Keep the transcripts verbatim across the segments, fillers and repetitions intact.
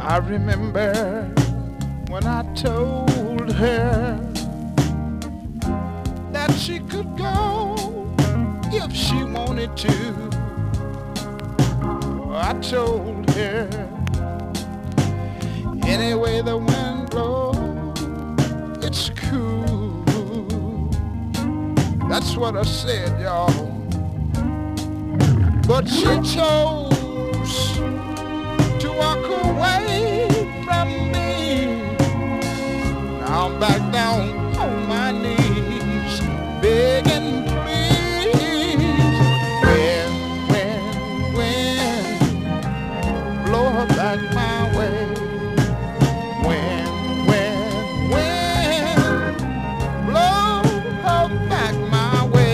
I remember when I told her that she could go if she wanted to. I told her anyway the wind blows, it's cool. That's what I said, y'all. But she chose to walk away from me. Now I'm back down on my knees, begging please. When, when, when, blow her back my way. When, when, when, blow her back my way.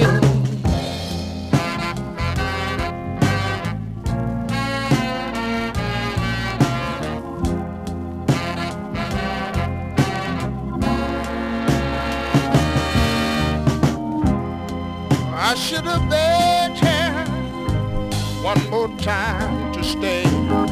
I should have begged her one more time to stay.